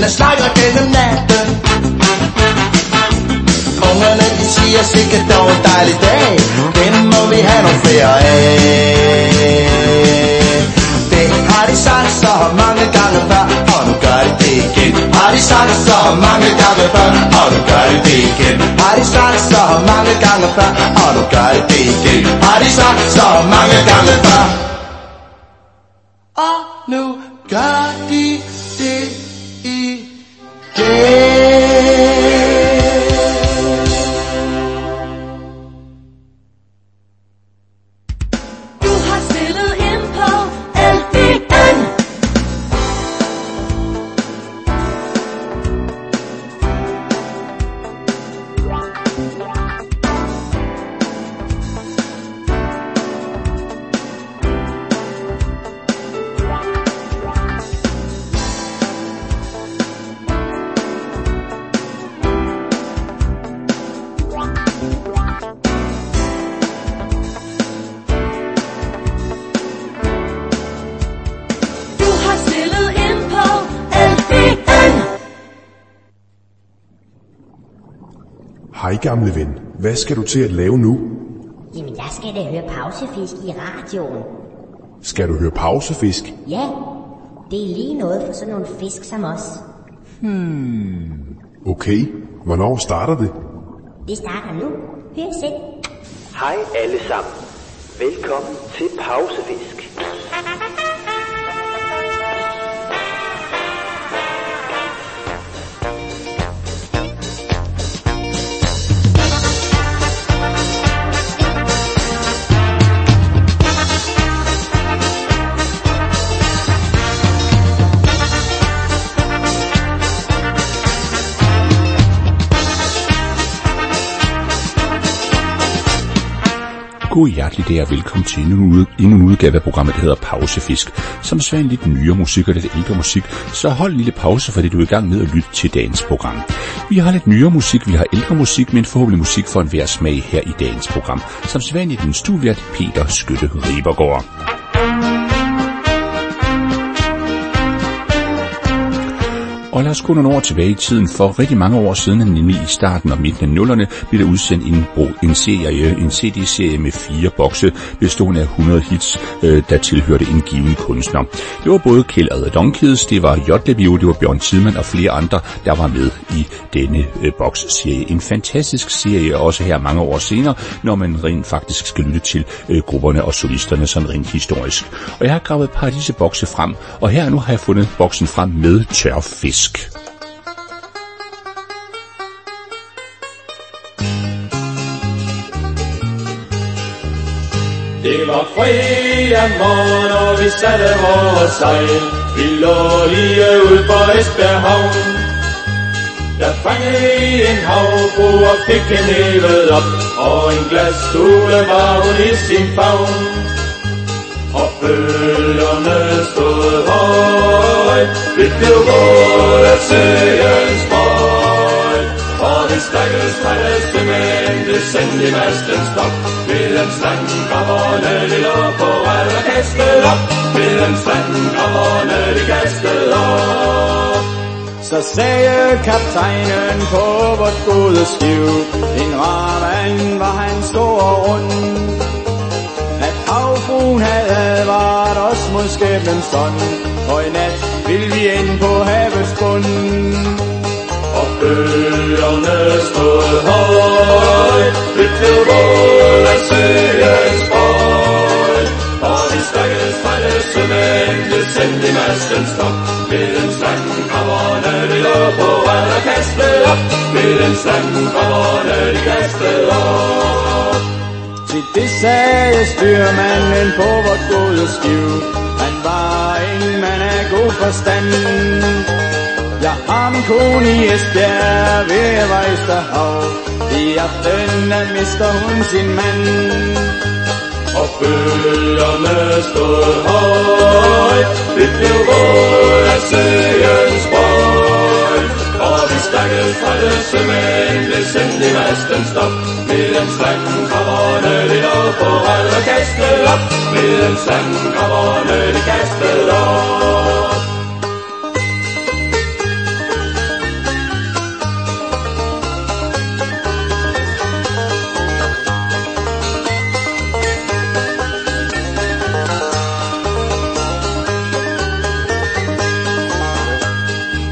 Fuglene snakker gennem natten. Ungerne de siger sikkert dog en dejlig dag. Den må vi have nogle flere af. Det har de sagt så mange gange før, og nu gør de det igen. Har de sagt så mange gange før, og nu gør de det igen. Har de sagt så mange gange før, og nu gør de det igen. Har de sagt så mange gange før, og nu gør de det igen. Hej gamle ven, hvad skal du til at lave nu? Jamen jeg skal da høre Pausefisk i radioen. Skal du høre Pausefisk? Ja, det er lige noget for sådan nogle fisk som os. Okay, hvornår starter det? Det starter nu. Hør selv. Hej alle sammen. Velkommen til Pausefisk. God hjertelig dag og velkommen til endnu en udgave af programmet, der hedder Pausefisk, som så er en lidt nyere musik og lidt ældre musik, så hold en lille pause, for det du er i gang med at lytte til dagens program. Vi har lidt nyere musik, vi har ældre musik, men forhåbentlig musik for enhver smag her i dagens program, som sædvanligt den studievært Peter Skytte Ribergaard. Og lad os gå nogle år tilbage i tiden. For rigtig mange år siden, nemlig i starten og midten af nullerne, blev der udsendt en CD-serie med 4 bokse, bestående af 100 hits, der tilhørte en given kunstner. Det var både Kjeld Adler Donkids, det var J.W., det var Bjørn Tidemand og flere andre, der var med i denne boksserie. En fantastisk serie, også her mange år senere, når man rent faktisk skal lytte til grupperne og solisterne sådan rent historisk. Og jeg har gravet et par af disse bokse frem, og her nu har jeg fundet boksen frem med tør fisk. Det var fredag morgen, og vi satte vores sejl. Vi lå lige ud på Esbjerg Havn. Der fangede en havbro og fik en hævet op, og en glasstule var hun i sin favn. Og bølgerne stod højt, vi blev gået af søens brøj. Og vi stakkels trætte sømænd, det sendte i mastens stop. Ved en strandgrammerne, de lå på rad og kastet op. Ved en strandgrammerne, de kastet op. Så sagde kaptajnen på vort gode skib, en rar mand var han stor og rund, at havfruen havde advaret os mod skæbnens ånd, og i nat vil vi ind på havets bund. Og bølgerne stod højt, vi blev våget af søens brøj. Og vi stakkels trætte sømænd, det sendte i mastens stop. Ved en strandgrammerne, de lå på rad og kastet op. Ved en strandgrammerne, de kastede op. Til det sagde styrmanden på vort gode skib, han var en mand af god forstand. Jeg har min kone i Esbjerg ved Vesterhav, i aften der mister hun sin mand. Og bølgerne stod højt, vi blev våget af søens brøj. Og vi stakkels trætte sømænd, blev sendt i mastens stop. Ved en strandgrammerne, de lå på rad og kastet op. Ved en strandgrammerne, de kastet op.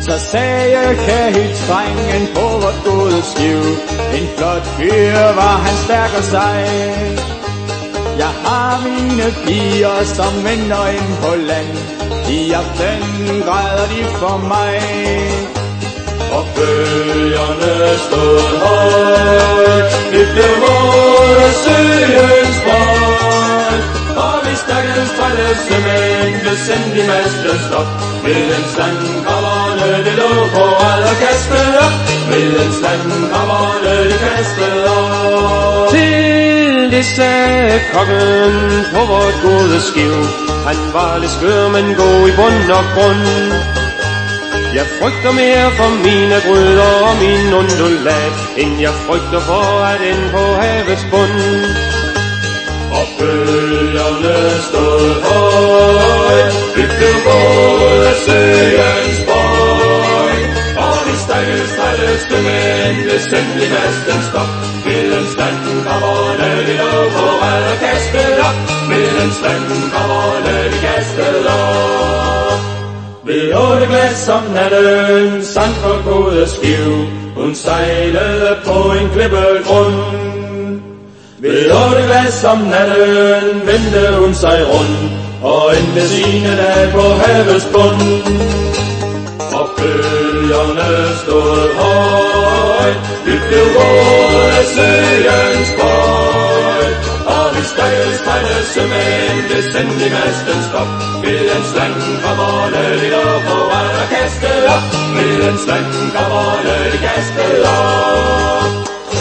Så sagde kahitdrengen på vort gode skib, en flot fyr var han stærk og sej. Jeg har mine piger, som venter ind på land, i aften græder de for mig. Og bølgerne stod højt, det blev vores søens brød. Og vi stakkels trætte sømænd blev sendt i mastens op. Ved en standkammerne, det lå på alle kastet op. Ved en standkammerne, det kastet op. Til det sagde kongen på vort gode skib, han var lidt skør, men god i bund og grund. Jeg frygter mere for mine gryder og min undulat, end jeg frygter for at ende på havets bund. Og bølgerne stod højt, vi blev både søens bøj. Og vi stakkels trætteste mænd blev sendt i mastens stop. Ved en standkammerne, vi lå på alle kastet op. Ved en standkammerne, vi kastet op. Ved 8 glas om natten sang for gode skib, hun sejlede på en klippegrund. Ved 8 glas om natten vendte hun sig rundt, og endte sine dage på havets bund. Og bølgerne stod højt, vi blev både søens bøj. Og vi stakkels trætte sømænd blev sendt i mastens stop. Ved en standkammerne, de lå på alle kastet op. Ved en standkammerne, de kastet op.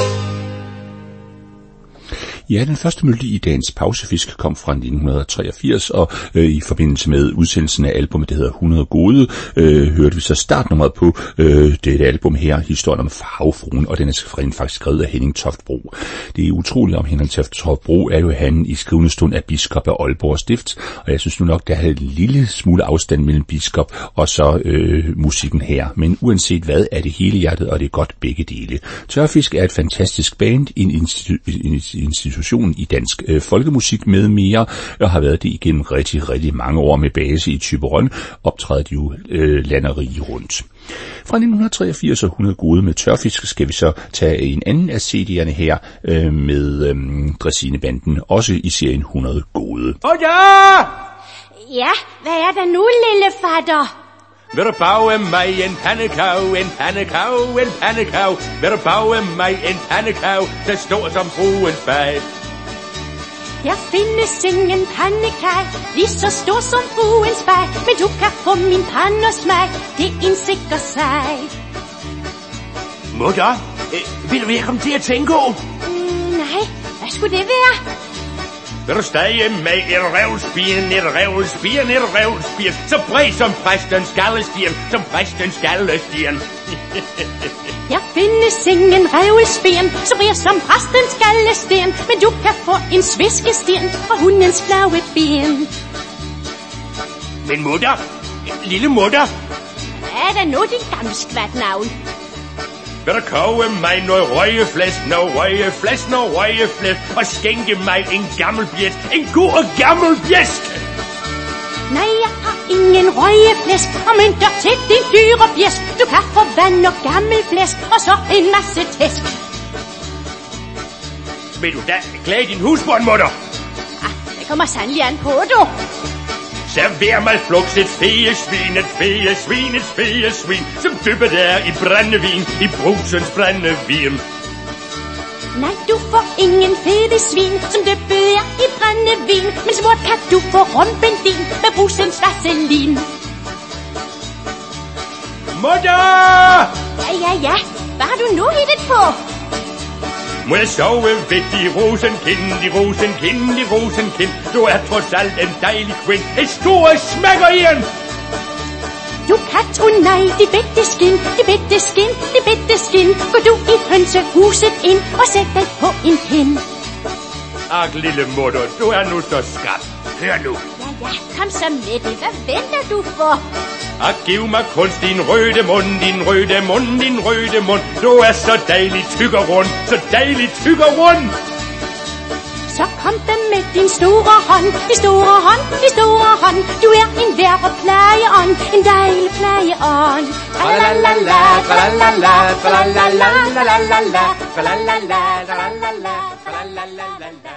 Ja, den første melodi i dagens pausefisk kom fra 1983, og i forbindelse med udsendelsen af albumet, der hedder 100 gode, hørte vi så startnummeret på det album her, historien om Havfruen, og den er faktisk skrevet af Henning Toftbro. Det er utroligt om Henning Toftbro, er jo han i skrivende stund af biskop af Aalborg Stift, og jeg synes nu nok, der er en lille smule afstand mellem biskop og så musikken her. Men uanset hvad, er det hele hjertet, og det er godt begge dele. Tørfisk er et fantastisk band, en institution i dansk folkemusik med mere, og har været det igennem rigtig, rigtig mange år med base i Thyborøn, optræder de jo land og rige rundt. Fra 1983 og 100 gode med Tørfisk skal vi så tage en anden af CD'erne her med Dræsinebanden, også i serien 100 gode. Ja! Ja, hvad er der nu, lille fatter? Vil du bage mig en pandekav, en pandekav, en pandekav? Vil du bage mig en pandekav, der står som fruens bag? Der findes ingen pandekaj, lige så stor som fruens bag, men du kan få min pande og smag, det er en sikker sag. Mutter, vil du være komme til at tænke? Nej, hvad skulle det være? Vil du stage med et revlspien, et revlspien, et revlspien, så bred som præstens skallestien, som præstens skallestien. Der findes ingen revlspien, så bred som præstens skallestien, men du kan få en sviskestien fra hundens flave ben. Men mutter, lille mutter. Hvad er der nu, din gamle skvatnavl? Vil du koge mig noget røgeflæsk, noget røgeflæsk, noget røgeflæsk, og skænke mig en gammel bjæsk, en god og gammel bjæsk? Nej, jeg har ingen røgeflæsk og mønter til din dyre bjæsk. Du kan få vand og gammel flæsk, og så en masse tæsk. Vil du da klage din husbånd, mutter? Ah, det kommer sandelig an på, du. Server mig fluks et fegesvin, et fegesvin, et fegesvin, som dyppet er i brændevin, i brusens brændevin. Nej, du får ingen fede svin, som dyppet er i brændevin, men smurt kan du få rumbendin med brusens vaselin. Mutter! Ja, hvad har du nu hittet på? Må jeg sove ved de rosenkind, de rosenkind, de rosenkind. Du er trods alt en dejlig kvind, et stort smækker i en. Du kan tro nej, de bitte skin, de bitte skin, de bitte skin. Gå du i hønsehuset ind og sæt dig på en pind. Ak, lille mutter, du er nu så skrab. Hør nu. Ja, kom så med det. Hvad venter du for? Ak, giv mig kunst din røde mund, din røde mund, din røde mund. Du er så dejlig tyk og rund, så dejlig tyk og rund. Så kom der med din store hånd, din store hånd, din store hånd. Du er en værre plejeånd, en dejlig plejeånd. Tralalala, tralalala, tralalala, tralalala, tralalala, tralalala, tralalala.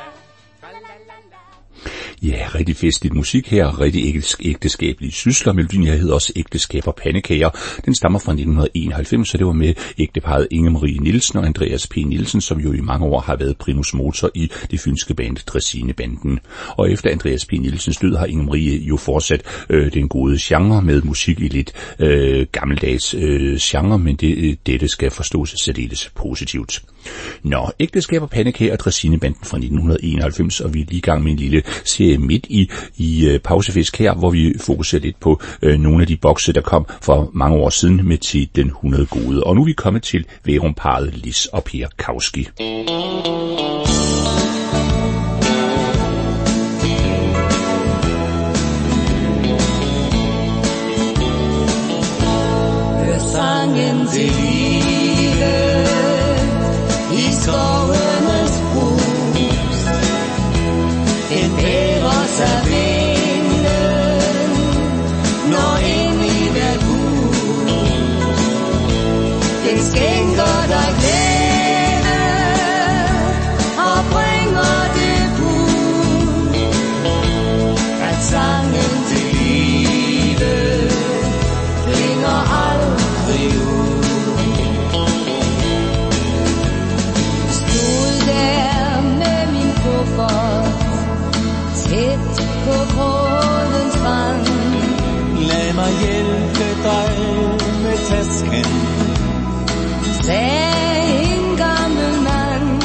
Ja, rigtig festligt musik her, rigtig ægteskabelige sysler. Melodien her hedder også Ægteskab og pandekager. Den stammer fra 1991, så det var med ægteparret Inge Marie Nielsen og Andreas P. Nielsen, som jo i mange år har været primus motor i det fynske band Dræsinebanden. Og efter Andreas P. Nielsens død har Inge Marie jo fortsat den gode genre med musik i lidt gammeldags genre, men dette skal forstås særdeles positivt. Nå, Ægteskab og pandekager og Dræsinebanden fra 1991, og vi er lige i gang med en lille serie midt i pausefisk her, hvor vi fokuserer lidt på nogle af de bokse, der kom for mange år siden med titlen 100 gode. Og nu er vi kommet til Værum-parret Lis og Per Kauski. Hør sangen til livet i skovenes hus. Den bærer sig vinden, når ind i hvert hus. Den skænker dig glæde og bringer det bud, at sangen til livet klinger aldrig ud. Stod der med min kuffert tæt på grådens rand. Lad mig hjælpe dig med tasken, sagde en gammel mand.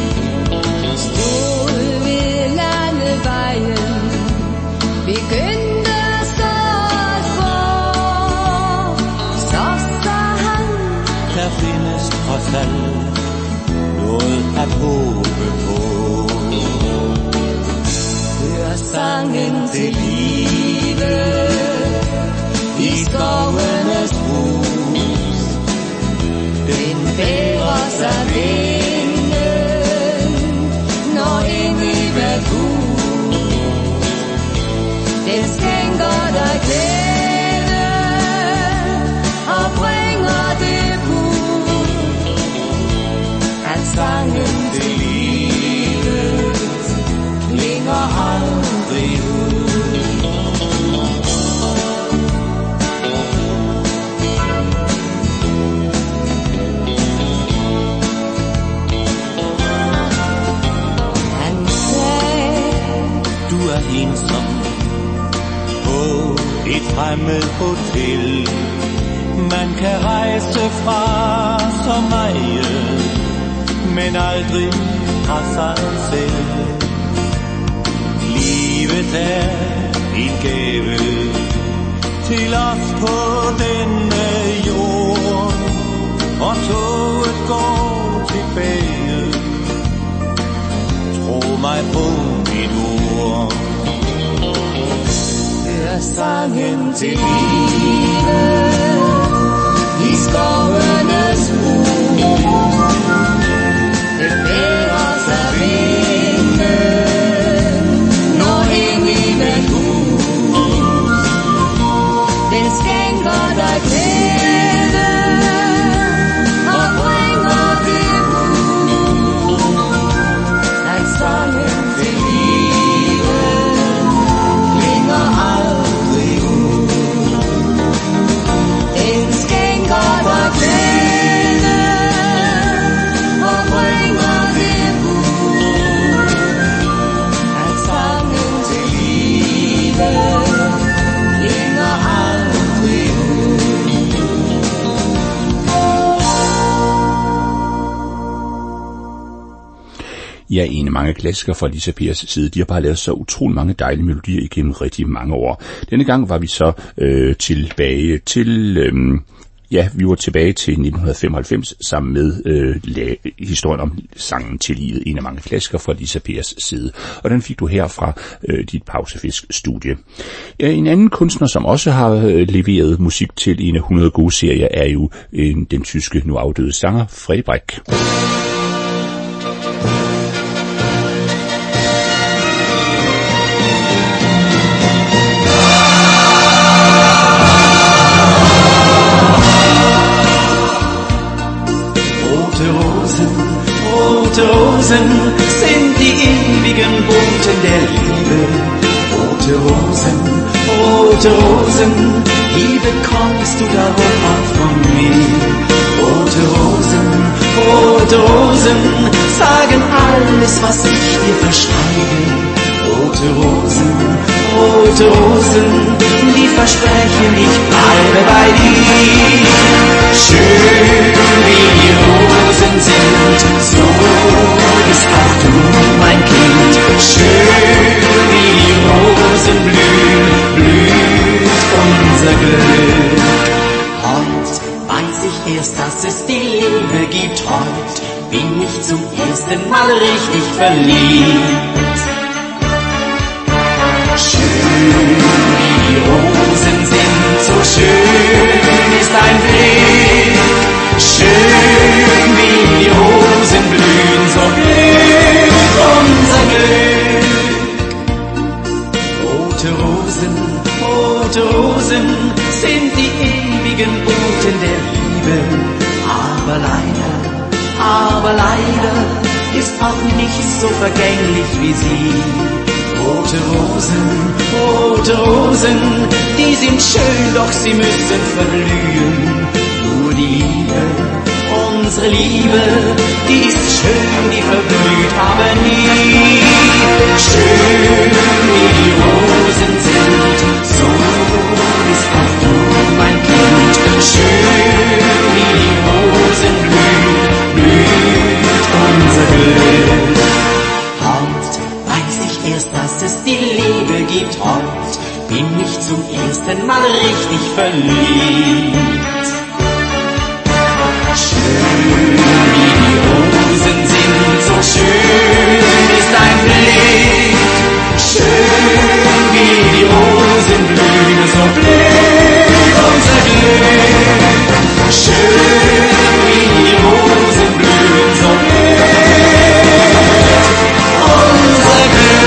Stod ved landevejen, begyndte så at gå. Så sagde han, der findes trods alt noget at håbe på. Hør sangen til livet i skovenes hus. Den bærer sig vinden, når ind i hvert hus. Den skænker dig glæde og bringer det bud, at sangen til livet klinger aldrig ud. Ensom på et fremmed hotel. Man kan rejse fra så meget, men aldrig fra sig selv. Livet er en gave til os på denne jord, og toget går tilbage. Tro mig på mit ord. Hør sangen til livet i skovenes hus. Den bærer sig vinden, når ind i hvert hus. Den skænker dig glæde og bringer det bud, at sangen til livet klinger aldrig ud. Den skænker dig glæde og bringer det bud, at sangen til livet klinger aldrig ud. Ja, en af mange klassikere fra Lis og Pers side. De har bare lavet så utrolig mange dejlige melodier igennem rigtig mange år. Denne gang var vi så tilbage til... vi var tilbage til 1995 sammen med historien om sangen til livet, en af mange klassikere fra Lis og Pers side. Og den fik du her fra dit Pausefisk-studie. En anden kunstner, som også har leveret musik til en af 100 gode serier, er jo den tyske nu afdøde sanger Freddie Breck. Rosen sind die ewigen Boten der Liebe. Rote Rosen, die bekommst du darum auch von mir. Rote Rosen, sagen alles, was ich dir verschreibe. Rote Rosen, die versprechen, ich bleibe bei dir. Schön wie die Rosen sind, so bist auch du mein Kind. Schön wie die Rosen blüht unser Glück. Heut weiß ich erst, dass es die Liebe gibt. Heut bin ich zum ersten Mal richtig verliebt. Schön wie die Rosen sind, so schön ist ein Blick. Schön wie die Rosen blühen, so blüht unser Glück. Rote Rosen sind die ewigen Boten der Liebe. Aber leider ist auch nichts so vergänglich wie sie. Rote Rosen, die sind schön, doch sie müssen verblühen. Nur die Liebe, unsere Liebe, die ist schön, die verblüht aber nie. Schön wie die Rosen sind, so bist auch du mein Kind. Schön wie die Rosen blüht unser Glück. Heut weiß ich erst, dass es die Liebe gibt. Heut bin ich zum ersten Mal richtig verliebt. Schön wie die Rosen sind, so schön ist ein Blick. Schön wie die Rosen blühen, so blüht unser Glück. Schön wie die Rosen blühen, so blüht unser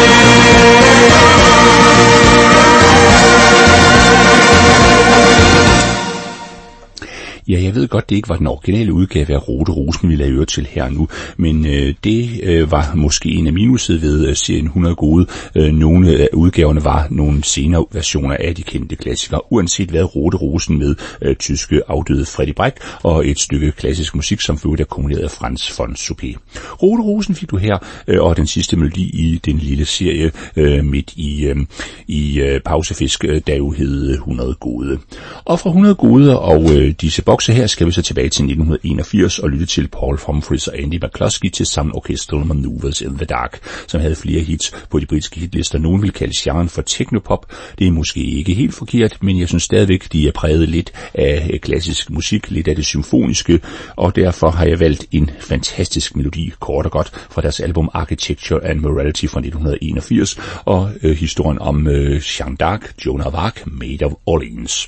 Ja, jeg ved godt, det ikke var den originale udgave af Rote Rosen, vi lader øre til her nu, men det var måske en af minusset ved serien 100 gode. Nogle af udgaverne var nogle senere versioner af de kendte klassikere, uanset hvad. Rote Rosen med tyske afdøde Freddy Breck og et stykke klassisk musik, som for øvrigt er komponeret af Franz von Suppé. Rote Rosen fik du her, og den sidste melodi i den lille serie midt i Pausefisk, der jo hed 100 gode. Og fra 100 gode og disse bokse her skal vi så tilbage til 1981 og lytte til Paul Humphries og Andy McCluskey til sammen Orchestral Maneuvers in the Dark, som havde flere hits på de britiske hitlister. Nogen vil kalde genren for technopop. Det er måske ikke helt forkert, men jeg synes stadigvæk, de er præget lidt af klassisk musik, lidt af det symfoniske, og derfor har jeg valgt en fantastisk melodi, kort og godt, fra deres album Architecture and Morality fra 1981, og historien om Jeanne d'Arc, Joan of Arc, Maid of Orleans.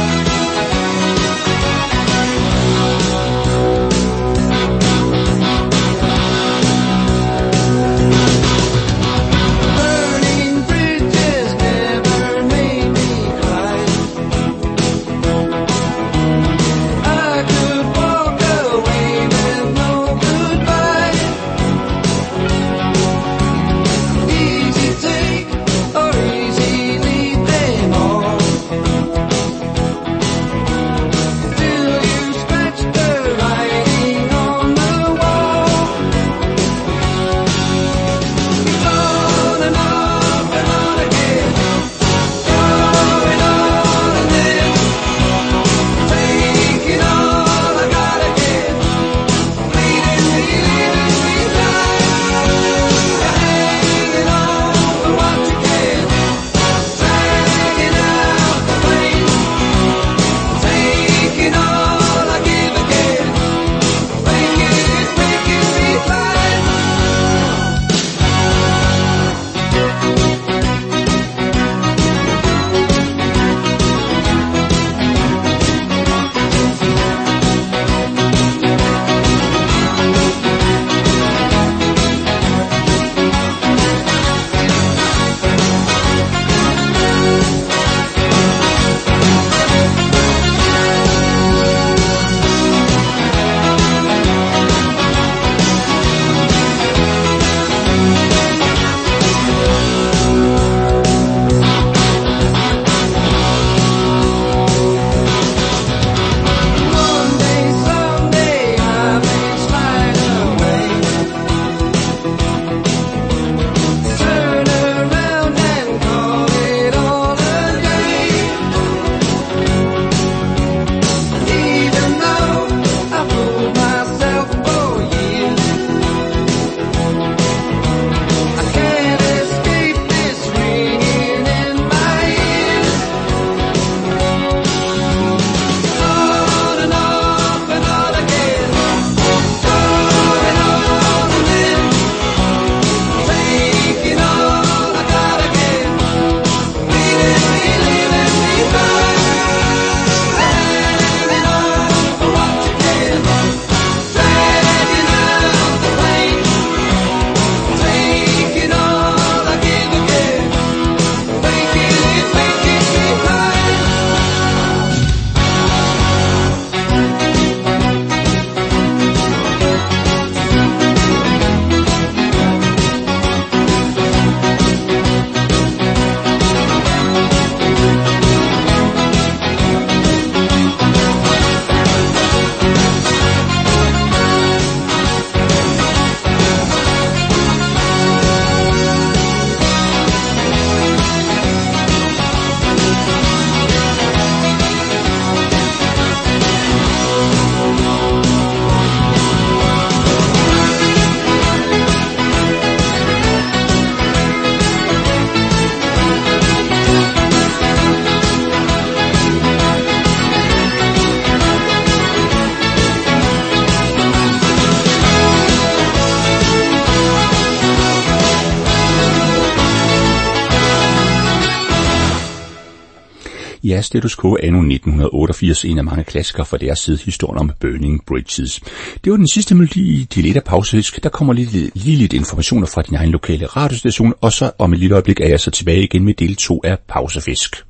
Ja, Status Quo anno 1988, en af mange klassikere fra deres side, historien om Burning Bridges. Det var den sidste melodi i del 1 af Pausefisk. Der kommer lige lidt informationer fra din egen lokale radiostation, og så om et lille øjeblik er jeg så tilbage igen med del 2 af Pausefisk.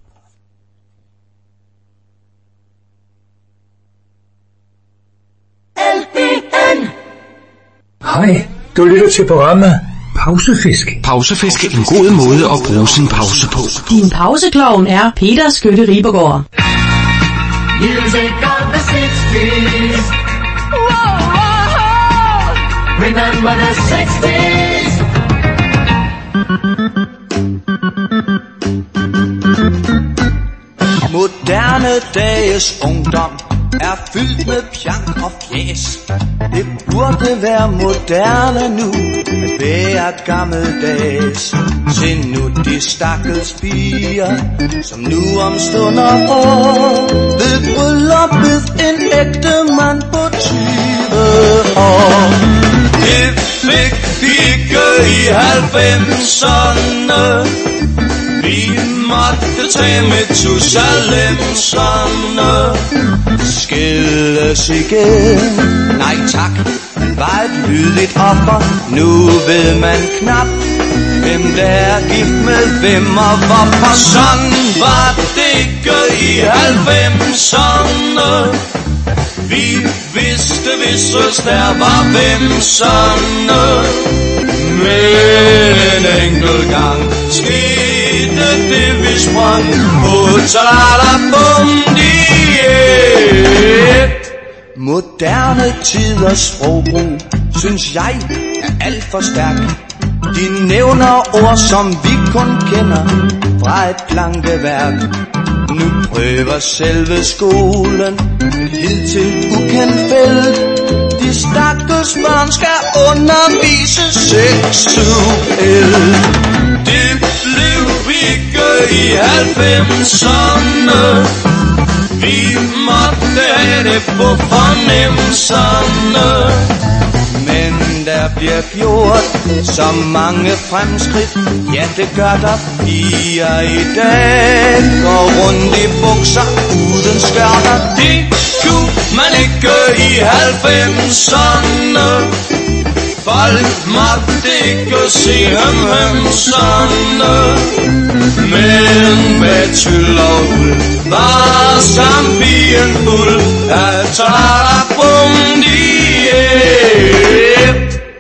Hej, du lytter til programmet Pausefisk. Pausefisk er en god måde at bruge sin pause på. Din pauseklovn er Peter Skytte Ribergaard. Music of the 60s. Whoa, whoa, whoa. Remember the 60s. Moderne dages ungdom er fyldt med pjank og fjæs. Det burde være moderne nu at være gammeldags. Se nu de stakkels piger, som nu om stunder år ved brylluppet en ægte mand på 20 år. Det fik vi ikke i 90'erne. Vi måtte tage med Tusalemserne. Skilles igen. Nej tak, man var et lydigt offer. Nu ved man knap, hvem der er gift med hvem og hvorfor. Sådan var det ikke i 90'erne. Vi vidste, hvis der var hvemserne. Men en enkelt gang skete det, vi sprang på Talabundiet. Moderne tiders sprogbrug, synes jeg, er alt for stærk. De nævner ord, som vi kun kender fra et plankeværk. Nu prøver selve skolen et hidtil ukendt felt. De stakkels børn skal undervises seksuelt. Det blev ikke i 90'erne. Vi måtte have det på fornemmelserne. Men der bliver gjort så mange fremskridt. Ja, det gør der. Piger i dag går rundt i bukser uden skørter. Det kunne man ikke i 90'erne. Folk måtte ikke se hømserne. Men med tyld og uld var champien fuld af Talabundiet.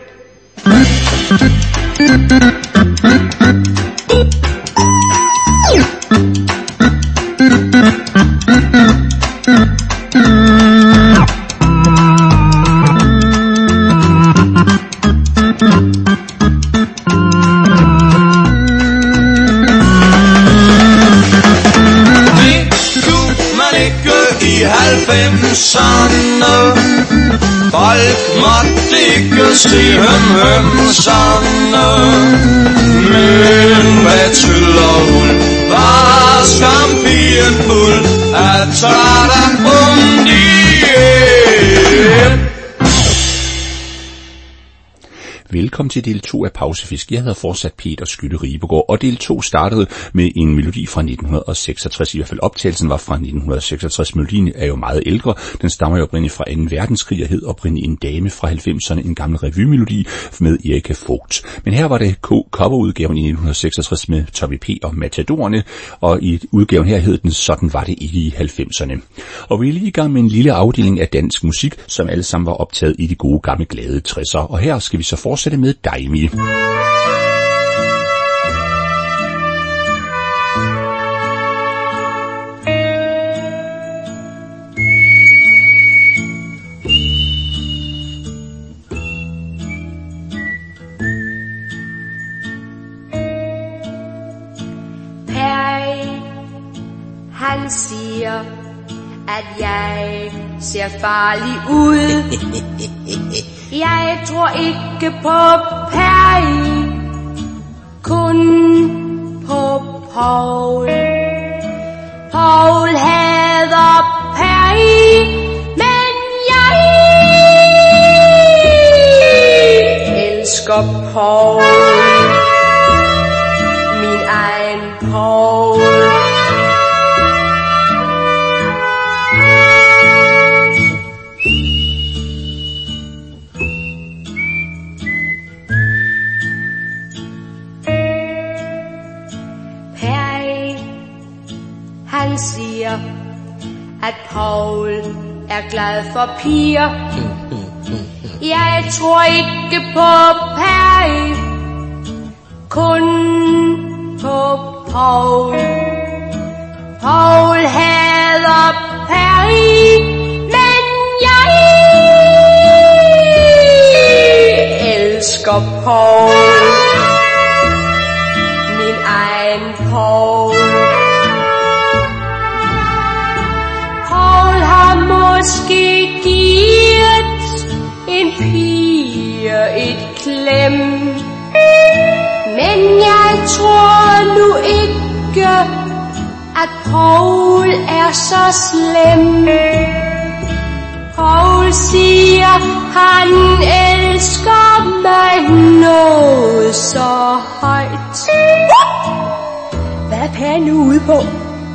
Folk måtte ikke se hømserne. Men hvad tyld og uld var champien fuld af Talabundiet. Velkommen til del 2 af Pausefisk. Jeg hedder fortsat Peter Skytte Ribergaard, og del 2 startede med en melodi fra 1966. I hvert fald optagelsen var fra 1966. Melodien er jo meget ældre. Den stammer jo oprindeligt fra 2. verdenskrig og hed oprindeligt En dame fra 90'erne. En gammel revymelodi med Erika Vogt. Men her var det coverudgaven i 1966 med Tommy P. og Matadorerne, og i udgaven her hed den Sådan var det ikke i 90'erne. Og vi er lige i gang med en lille afdeling af dansk musik, som alle sammen var optaget i de gode gamle glade 60'er. Og her skal vi så fortsætte med Daimi. Han siger, at jeg ser farlig ud. Jeg tror ikke på Perry, kun på Paul. Paul hader Perry, men jeg elsker Paul. Min egen Paul. siger, at Paul er glad for piger. Jeg tror ikke på Perry, kun på Paul. Paul hader Perry, men jeg elsker Paul. Min egen Paul. Paul har måske givet en pige et klem, men jeg tror nu ikke, at Paul er så slem. Paul siger, han elsker mig noget så højt. Hvad er Perry nu ude på?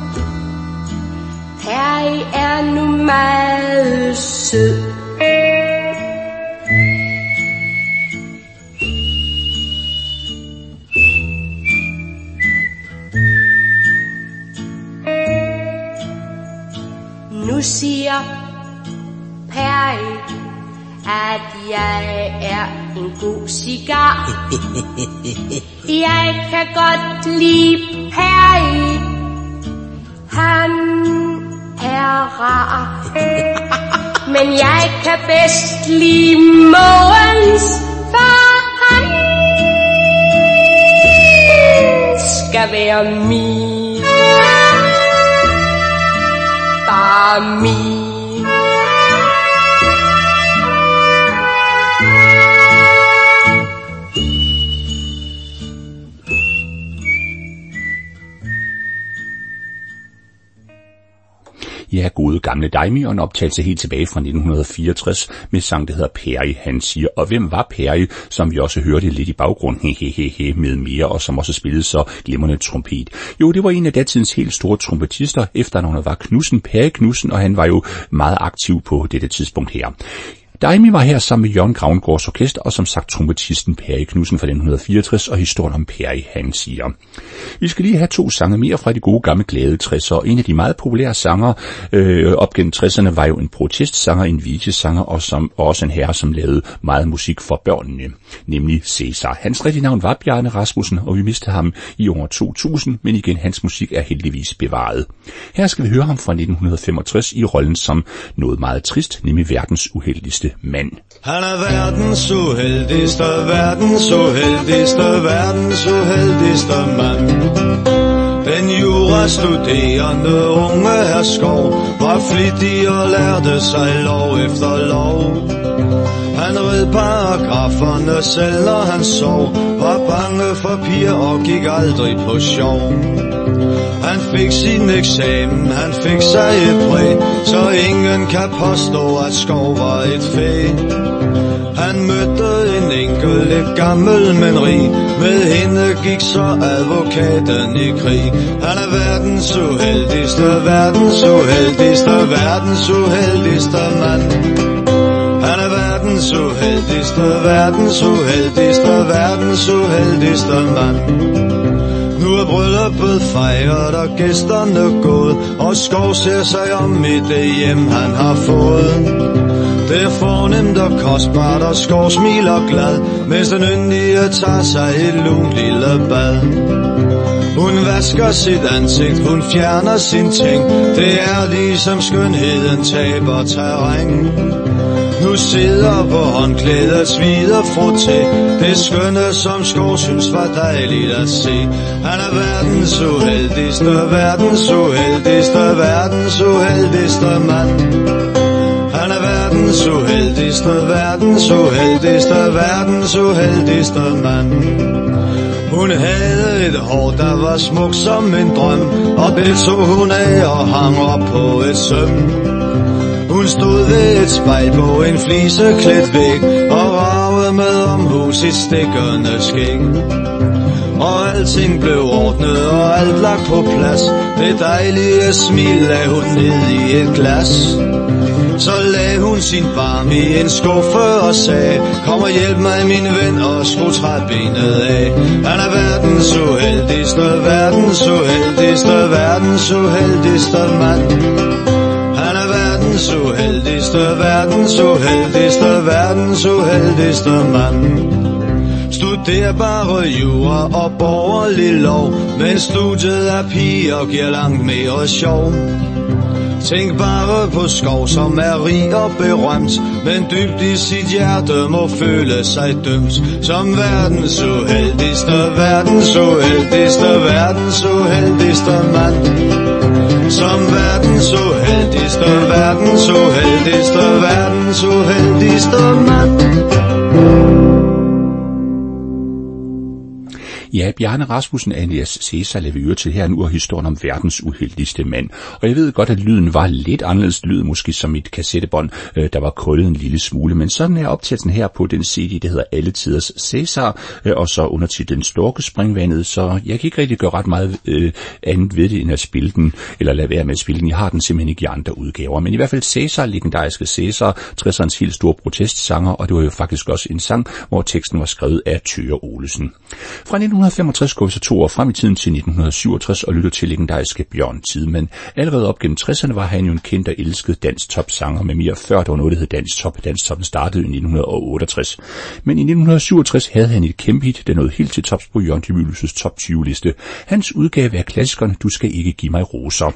Perry er nu meget sød. Nu siger Perry, at jeg er en god cigar. Jeg kan godt lide Perry. Han er rar. Men jeg kan bedst lide Mogens, for han skal være min. Bare min. Ja, gode gamle Daimi, og en optagelse helt tilbage fra 1964 med sang, der hedder Perry, han siger. Og hvem var Perry, som vi også hørte lidt i baggrunden, hehehe med mere, og som også spillede så glimrende trompet. Jo, det var en af datidens helt store trompetister, efternavnet var Knudsen, Perry Knudsen, og han var jo meget aktiv på dette tidspunkt her. Daimi var her sammen med Jørgen Gravengårds orkester, og som sagt trompetisten Perry Knudsen fra 1964, og historien om Perry, han siger. Vi skal lige have 2 sange mere fra de gode gamle glade 60'er. En af de meget populære sanger op gennem 60'erne var jo en protestsanger, en visesanger, og også en herre, som lavede meget musik for børnene, nemlig Cæsar. Hans rigtige navn var Bjarne Rasmussen, og vi mistede ham i år 2000, men igen, hans musik er heldigvis bevaret. Her skal vi høre ham fra 1965 i rollen som noget meget trist, nemlig verdens uheldigste mand. Han er verdens uheldigste, verdens uheldigste, verdens uheldigste mand. Den jurastuderende unge herr Skov var flittig og lærte sig lov efter lov. Han red paragraferne selv, når han sov, var bange for piger og gik aldrig på sjov. Han fik sin eksamen, han fik sig et præg, så ingen kan påstå, at Skov var et fæ. Han mødte en enkelt, lidt gammel, men rig. Med hende gik så advokaten i krig. Han er verdens uheldigste, verdens uheldigste, verdens uheldigste mand. Han er verdens uheldigste, verdens uheldigste, verdens uheldigste mand. Nu er brylluppet fejret og gæsterne gået, og Skov ser sig om i det hjem han har fået. Det er fornemt og kostbart, og Skov smiler glad, mens den yndige tager sig et lunt lille bad. Hun vasker sit ansigt, hun fjerner sin ting. Det er ligesom skønheden taber terræn. Nu sidder på håndklædet svider frotté. Det skønne som Skov synes var dejligt at se. Han er verdens uheldigste, verdens uheldigste, verdens uheldigste mand. Han er verdens uheldigste, verdens uheldigste, verdens uheldigste mand. Hun havde et hår, der var smukt som en drøm, og det tog hun af og hang op på et søm. Hun stod ved et spejl på en fliseklædt væg, og ragede med omhu sit stikkende skæg. Og alting blev ordnet, og alt lagt på plads. Det dejlige smil lagde hun ned i et glas. Så lagde hun sin barm i en skuffe og sagde: kom og hjælp mig min ven og skru træbenet af. Han er verdens uheldigste, verdens uheldigste, uheldigste, verdens uheldigste mand. Han er verdens uheldigste, verdens uheldigste, verdens uheldigste mand. Studerer bare jura og borgerlig lov, men studiet af piger giver langt mere sjov. Tænk bare på Skov, som er rig og berømt, men dybt i sit hjerte må føle sig dømt. Som verdens uheldigste, verdens uheldigste, verdens uheldigste mand. Som verdens uheldigste, verdens uheldigste, verdens uheldigste mand. Ja, Bjarne Rasmussen alias Cæsar leverer til her nu historien om verdens uheldigste mand. Og jeg ved godt, at lyden var lidt anderledes. Lyd måske som et kassettebånd, der var krøllet en lille smule. Men sådan er optagelsen her på den CD, der hedder Alle Tiders Cæsar, og så undertitlen Storkespringvandet. Så jeg kan ikke rigtig gøre ret meget andet ved det, end at spille den, eller lade være med at spille den. Jeg har den simpelthen ikke i andre udgaver. Men i hvert fald Cæsar, legendariske Cæsar, 60'ernes helt store protestsanger, og det var jo faktisk også en sang, hvor teksten var skrevet af Thøger Olesen. Fra 1965 går vi så 2 år frem i tiden til 1967 og lytter til legendariske Bjørn Tidemand. Allerede op gennem 60'erne var han jo en kendt og elsket dansk topsanger med mere før der var noget, der hed Dansk Top. Dansktoppen startede i 1968. Men i 1967 havde han et kæmpe hit, der nåede helt til tops på Jørgen de Mylius' top 20-liste. Hans udgave af klassikeren Du skal ikke give mig roser.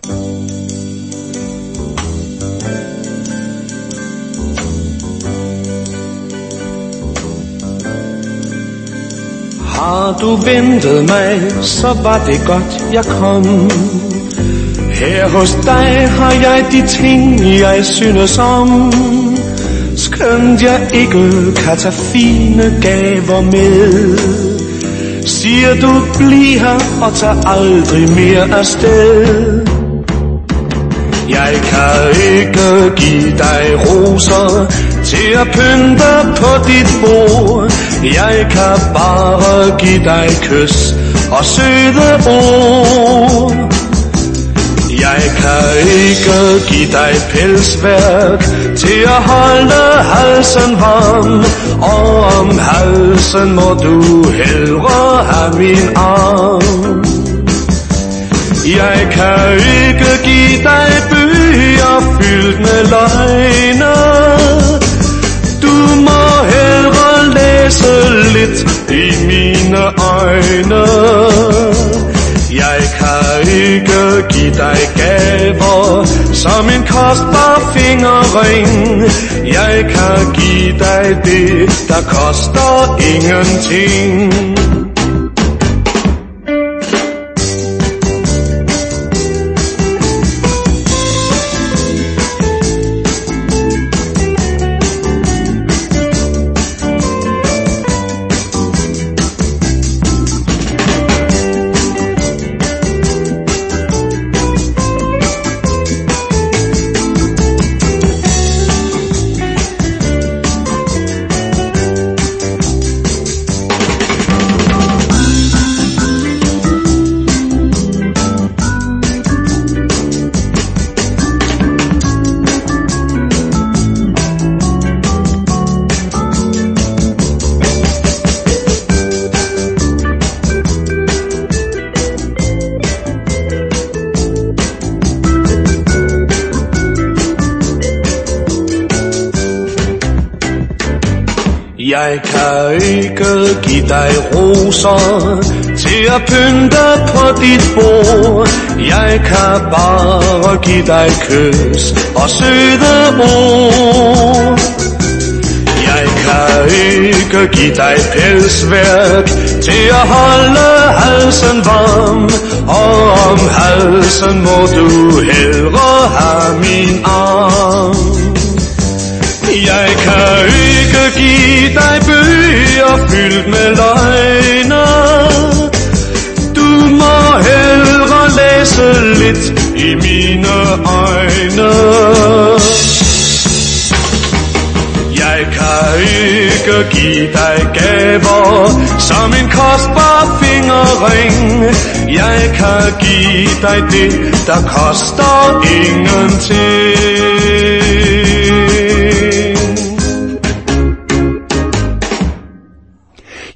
Har du ventet mig, så var det godt, jeg kom. Her hos dig har jeg de ting, jeg synes om. Skønt jeg ikke kan tage fine gaver med. Siger du bliv her og tag aldrig mere afsted. Jeg kan ikke give dig roser til at pynte på dit bord. Jeg kan bare give dig kys og søde ord. Jeg kan ikke give dig pelsværk til at holde halsen varm. Og om halsen må du hellere have min arm. Jeg kan ikke give dig bøger fyldt med løgne. Du må hellere læse lidt i mine øjne. Jeg kan ikke give dig gaver som en kostbar fingerring. Jeg kan give dig det, der koster ingenting. Jeg kan ikke give dig roser til at pynte på dit bord. Jeg kan bare give dig kys og søde ord. Jeg kan ikke give dig pelsværk til at holde halsen varm. Og om halsen må du hellere have min arm. Jeg kan ikke give dig bøger fyldt med løgne. Du må hellere læse lidt i mine øjne. Jeg kan ikke give dig gaver som en kostbar fingerring. Jeg kan give dig det, der koster ingenting.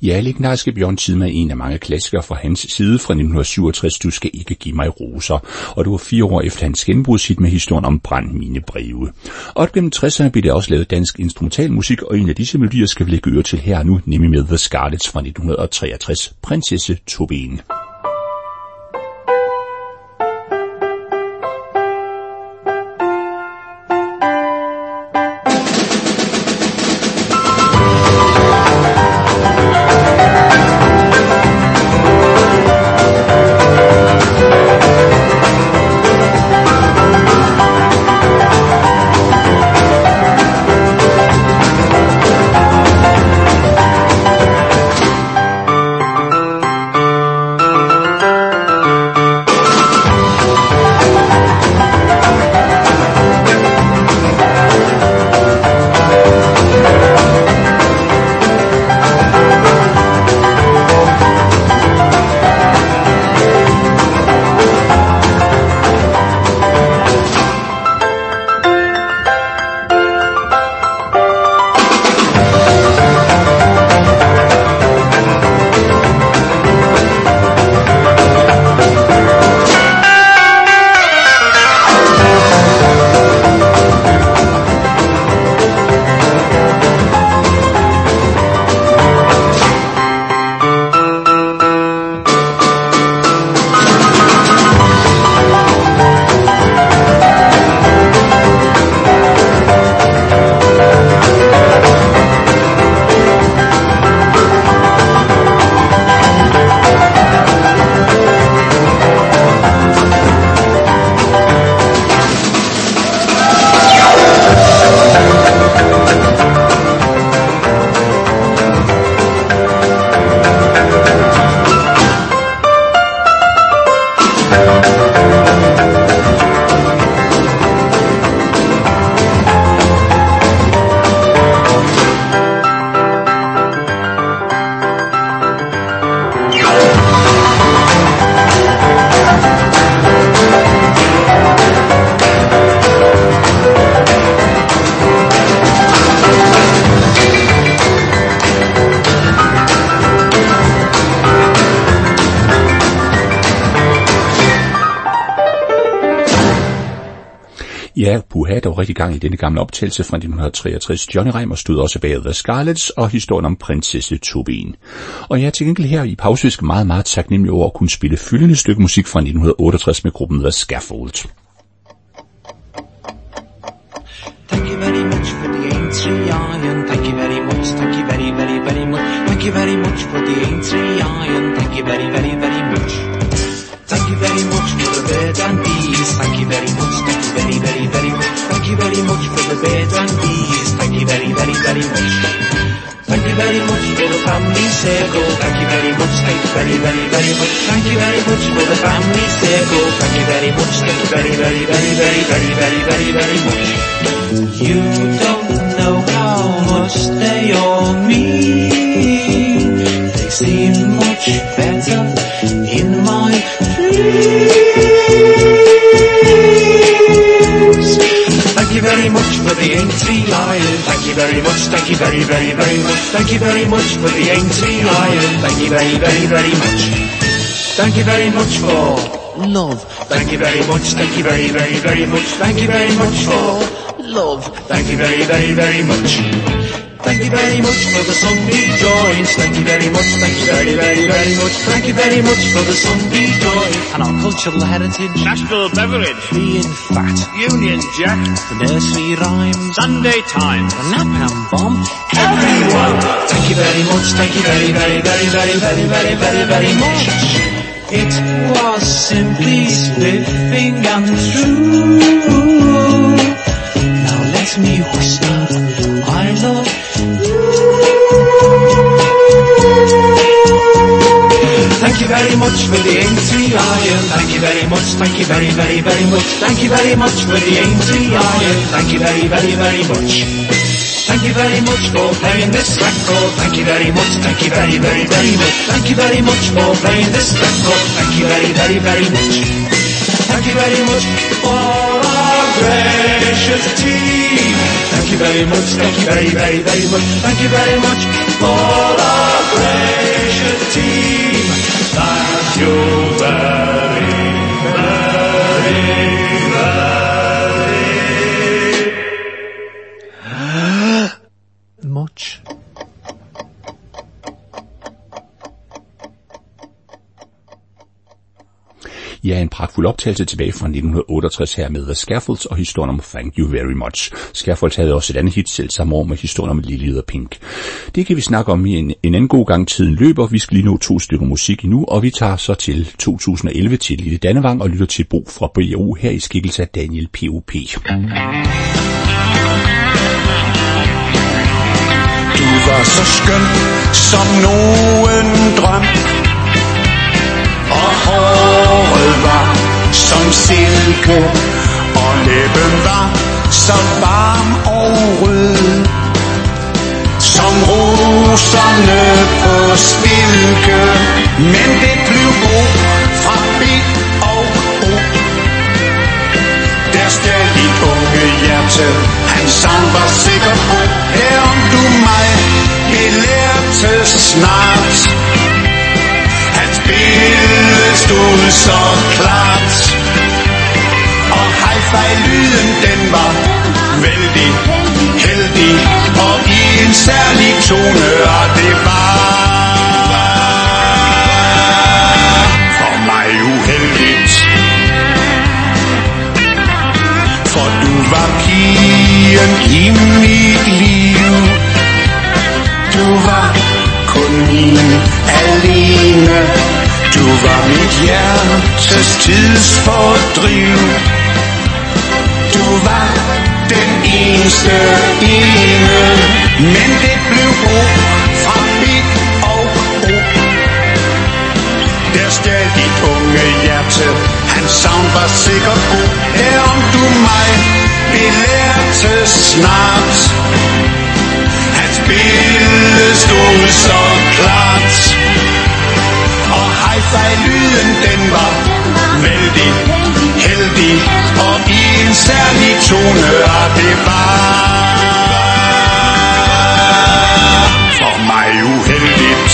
Ja, legendariske Bjørn Tidemand er en af mange klassikere fra hans side fra 1967, Du skal ikke give mig roser, og det var 4 år efter hans gennembrudshit med historien om Brænd mine breve. Og gennem 60'erne blev der også lavet dansk instrumentalmusik, og en af disse melodier skal vi lægge øre til her nu, nemlig med The Scarlets fra 1963, Prinsesse Tobin. Ja, puha, der var rigtig gang i denne gamle optagelse fra 1963. Johnny Reimer stod også bag The Scarlets og historien om Prinsesse Tobin. Og jeg er til gengæld her i Pausefisk meget, meget taknemmelig over at kunne spille fyldende stykke musik fra 1968 med gruppen The Scaffold. Thank you very much for the aintree iron. Thank you very much. Thank you very, very, very much. Thank you very much for the aintree iron. Thank you very, very, very much. Thank you very much for the birds and bees. Thank you very much. Thank you very, very, very much. Thank you very much for the birds and bees. Thank you very, very, very much. Thank you very much for the family circle. Thank you very much. Thank you very, very, very much. Thank you very much for the family circle. Thank you very much. Thank you very, very, very, very, very, very, very, very much. You don't know how much they all mean. They seem much better in my dreams. Thank you very much for the aintree iron. Thank you very much. Thank you very, very, very much. Thank you very much for the aintree iron. Thank you very, very, very much. Thank you very much for love. Thank you very much. Thank you very, very, very much. Thank you very much for love. Thank you very, very, very much. Thank you very much for the Sunday joints. Thank you very much. Thank you very, very, very much. Thank you very much for the Sunday joints and our cultural heritage. National beverage. Being fat. Union Jack. The nursery rhymes. Sunday Times. The napalm bomb. Everyone. Thank you very much. Thank you very, very, very, very, very, very, very, very much. It was simply spiffing and true. Now let me whisper, I love you. Thank you very much for the aintree iron. Thank you very much. Thank you very, very, very much. Thank you very much for the aintree iron. Thank you very, very, very much. Thank you very much for playing this record. Thank you very much. Thank you very, very, very much. Thank you very much for playing this record. Thank you very, very, very much. Thank you very much for our gracious team. Thank you very much. Thank you very, very, very much. Thank you very much for our precious team. Thank you very, very, very much. Ja, en pragtfuld optagelse tilbage fra 1968 her med The Scaffolds og historien om Thank You Very Much. Scaffolds havde også et andet hit selv samme år med historien om Lily og Pink. Det kan vi snakke om i en anden god gang. Tiden løber. Vi skal lige nå 2 stykker musik endnu, og vi tager så til 2011 til Lille Dannevang og lytter til Bo fra B&O her i skikkelse af Daniel P.O.P. Du var så skøn som nogen drøm, og håret var som silke, og læben var så varm og rød, som roserne på stilke. Men det blev Bo fra B&O. Der stjal dit unge hjerte, hans sang var sikkert god. Her om du mig belærte snart, hans billede stod så klart, og hi-fi-lyden den var vældig heldig, og i en særlig tone, og det var for mig uheldigt, for du var pigen i mit liv. Du var kun min alene, du var mit hjertes tidsfordriv. Du var den eneste ene, men det blev Bo fra B&O. Der stjal dit unge hjerte, hans savn var sikkert god. Her om du mig belærte snart, hans billede stod så klart, og hi-fi-lyden den var vældig heldig, og i en særlig tone, og det var for mig uheldigt.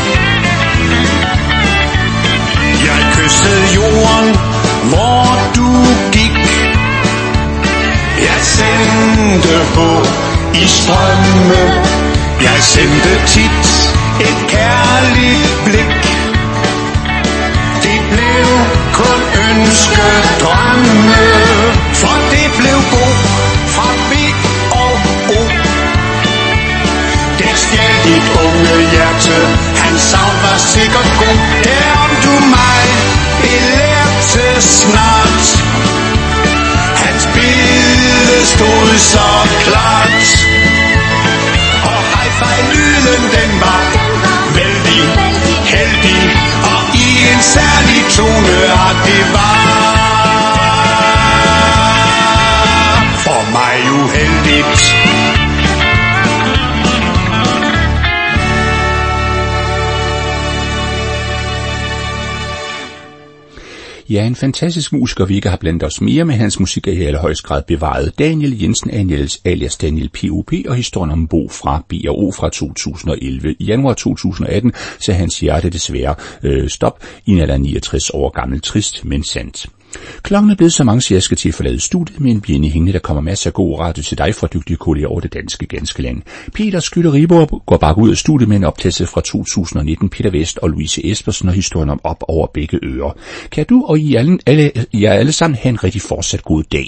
Jeg kyssede jorden, hvor du gik, jeg sendte håb i strømme, jeg sendte tit et kærligt blik. Det blev kun ønskedrømme, for det blev Bo fra B&O. Der stjal dit unge hjerte, hans savn var sikkert god. Her om du mig belærte snart, hans billede stod så klart, og hi-fi-lyden den var vældig heldig, og i en særlig tone, og det var for mig uheldigt. Ja, en fantastisk musiker, vi ikke har blandet os mere med. Hans musik er i allerhøjst grad bevaret. Daniel Jensen alias Daniel P.O.P. og historien om Bo fra B&O fra 2011. I januar 2018 sagde hans hjerte desværre stop i en alder 69 år gammel. Trist, men sandt. Klokken er blevet så mange, så jeg skal til at forlade studiet, men bliver inde i hængende, der kommer masser af god radio til dig fra dygtige kolleger over det danske ganske land. Peter Skytte-Riborg går bare ud af studiet med en optagelse fra 2019, Peter Vest og Louise Espersen og historien om Op over begge ører. Kan du og I alle sammen have en rigtig fortsat god dag.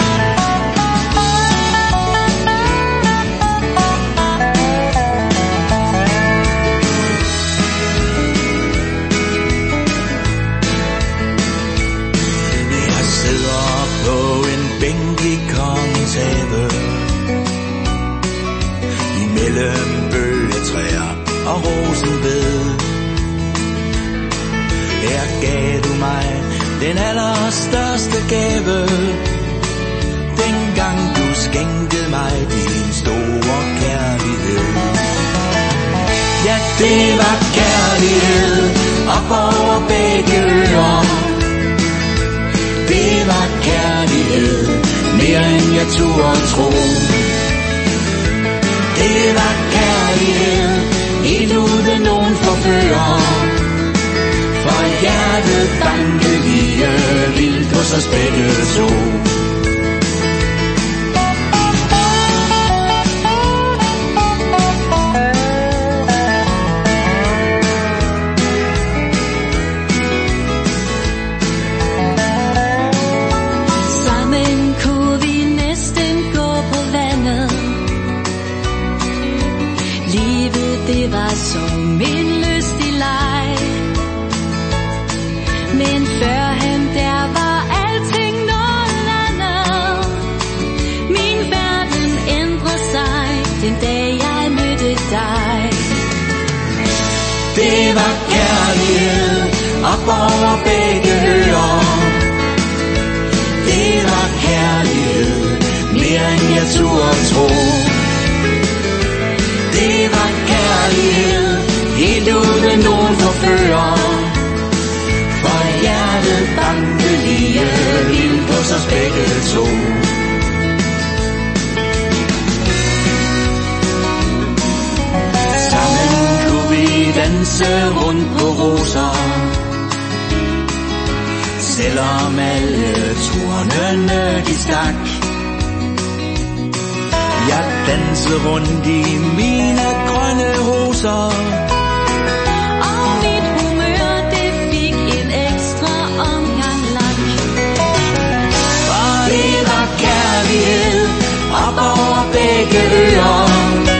Mellem bølgetræer og rosenved, her gav du mig den allerstørste gave, dengang du skænkede mig din store kærlighed. Ja, det var kærlighed op over begge ører. Det var kærlighed mere end jeg turde tro. Det var kærlighed, helt uden nogen forfører. For hjertet bankelige vildt hos os begge to. Det var som en lystig leg. Men førhen der var alting noget andet. Min verden ændrede sig den dag jeg mødte dig. Det var kærlighed op over begge ører. Det var kærlighed mere end jeg turde tro. Det var kærlighed, helt uden nogen forfører. For hjertet bankelige vildt hos os begge to. Sammen kunne vi danse rundt på roser. Selvom alle tornene de stak. Jeg dansede rundt i mine grønne roser. Og mit humør, det fik en ekstra omgang lak. For det var kærlighed op over begge ører.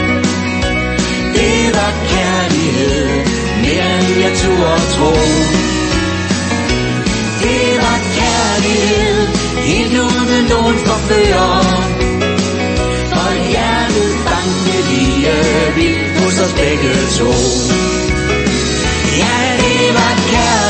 Det var kærlighed mere end jeg turde tro. Det var kærlighed helt uden nogen forfører. Hjertet bankelige vildt hos os begge to. Ja, det var kærlighed.